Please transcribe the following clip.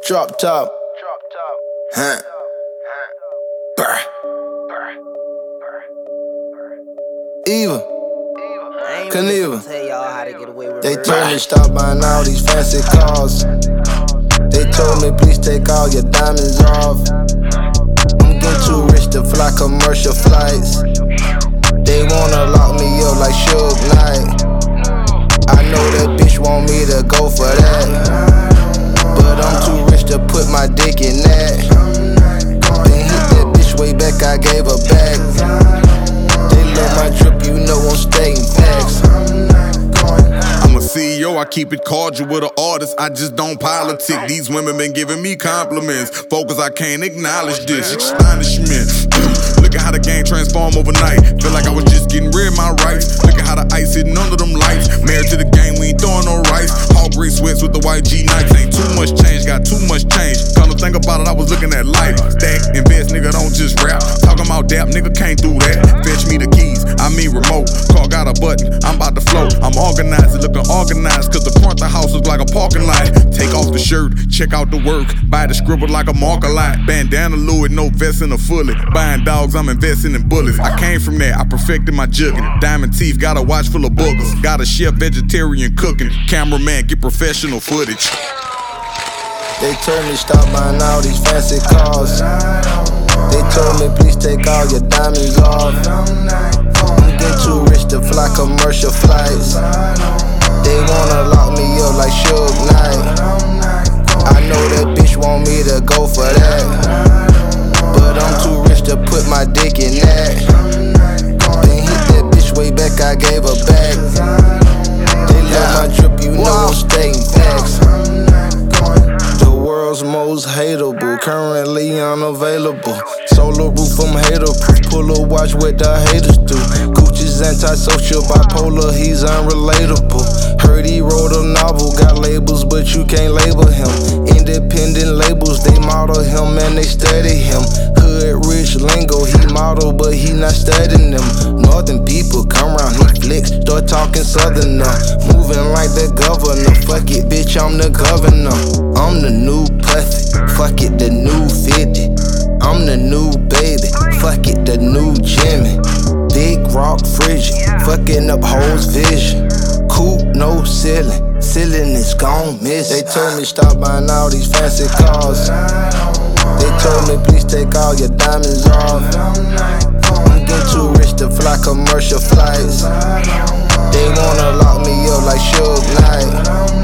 Drop top. Huh. Brr. Eva. Knievel. They told me stop buying all these fancy cars. They told me please take all your diamonds off. I'm getting too rich to fly commercial flights. They wanna lock me up like Suge Knight. I know that bitch want me to go for that, but I'm too rich to put my dick in that. Then hit that bitch way back, I gave her back. They love my drip, you know I'm stating facts. I'm a CEO, I keep it cordial with an artist, I just don't politic. These women been giving me compliments. Focus, I can't acknowledge this astonishment. Look at how the game transformed overnight. Feel like I was just getting rid of my rights. Look at how the ice hitting under them lights. Married to the game, we ain't throwing no rice. All gray sweats with the white G Nikes. Ain't too much change, got too much change. Come to think about it, I was looking at life. Stack, invest, nigga, don't just rap. Talking about dap, nigga, can't do that. Fetch me the keys, I mean remote. Car got a button, I'm about to float. I'm organized, looking organized, cause the front of the house is like a parking lot. Take off the shirt, check out the work. Buy the scribble like a marker lot. Bandana Louis, no vest in a fully. Buying dogs, I'm investing in bullets. I came from there, I perfected my jugging. Diamond teeth, got a watch full of boogers. Got a chef, vegetarian cooking. Cameraman, get professional footage. They told me stop buying all these fancy cars. They told me please take all your diamonds off. I'm getting too rich to fly commercial flights. They wanna lock me up like Suge Knight. I know that bitch want me to go for that, but I'm too rich to put my dick in that. Then hit that bitch way back, I gave her back. They love my drip, you know I'm stating facts. The world's most hateable, currently unavailable. Solar roof, I'm hater-proof. Pull a watch what the haters do. Gucci's antisocial, bipolar, he's unrelatable. Heard he wrote a novel, got labels, but you can't label him. Independent labels, they model him and they study him. Hood rich lingo, he model, but he not studying them. Northern people come round, he flicks, start talking southerner. Moving like the governor, fuck it, bitch, I'm the governor. I'm the new Puffy, fuck it, the new 50. I'm the new baby, fuck it, the new Jimmy. Big rock frigid, fucking up hoes' vision. Coupe, no ceiling, ceiling is gon' miss. They told me stop buying all these fancy cars. They told me please take all your diamonds off. I'm getting too rich to fly commercial flights. They wanna lock me up like Suge Knight.